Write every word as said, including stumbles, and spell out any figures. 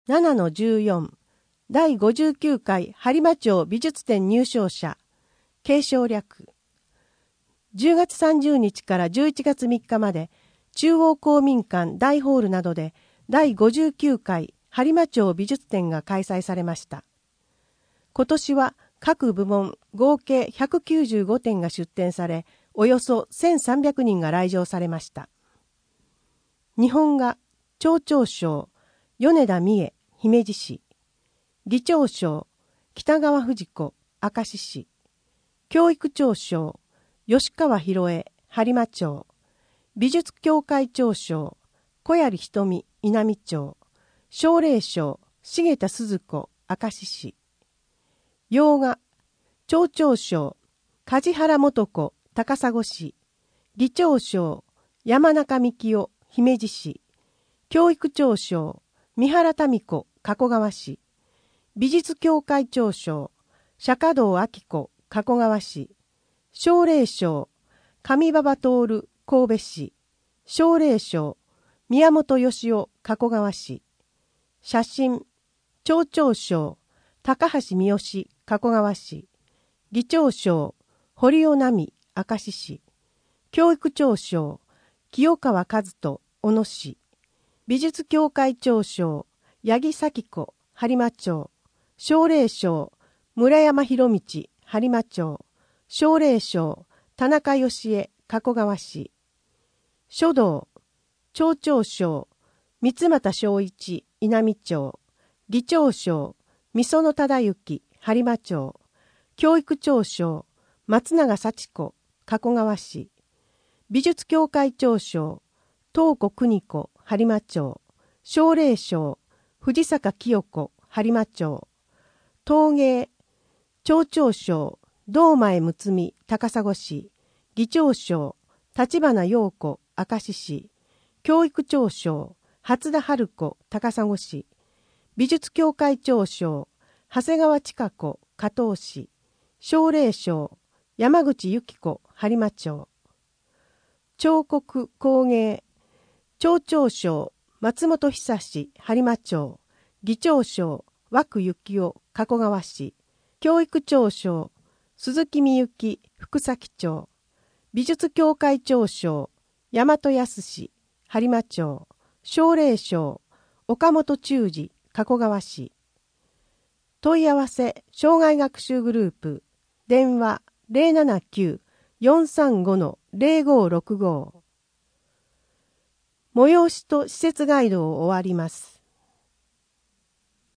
ななのじゅうよん 第ごじゅうきゅうかい播磨町美術展入賞者継承略。じゅうがつさんじゅうにちからじゅういちがつみっかまで中央公民館大ホールなどで第ごじゅうきゅうかい播磨町美術展が開催されました。今年は各部門合計ひゃくきゅうじゅうごてんが出展され、およそせんさんびゃくにんが来場されました。日本画町長賞米田美恵姫路市、議長賞北川藤子明石市、教育長賞吉川博恵播磨町、美術協会長賞小槍瞳稲美町、奨励賞重田鈴子明石市、洋画町長賞梶原素子高砂市、議長賞山中幹夫姫路市、教育長賞三原民子加古川市、美術協会長賞釈道明子加古川市、奨励賞上馬場徹神戸市、奨励賞宮本義雄加古川市、写真町長賞高橋三好加古川市、議長賞堀尾奈美明石市、教育長賞清川和人小野市、美術協会長賞八木咲子播磨町、奨励賞村山博道播磨町、奨励賞田中義恵加古川市、書道町長賞三俣正一稲美町、議長賞御園忠之播磨町、教育長賞松永幸子加古川市、美術協会長賞東子邦子播磨町、奨励賞藤坂清子播磨町、陶芸町長賞堂前睦美高砂市、議長賞立花陽子明石市、教育長賞初田春子高砂市、美術協会長賞長谷川千佳子加東市、奨励賞山口由紀子播磨町、彫刻工芸町長賞松本久志播磨町、議長賞和久幸雄加古川市、教育長賞鈴木美幸福崎町、美術協会長賞大和康播磨町、奨励賞岡本忠二加古川市。問い合わせ障害学習グループ電話 ゼロななきゅう よんさんご ゼロごろくご。催しと施設ガイドを終わります。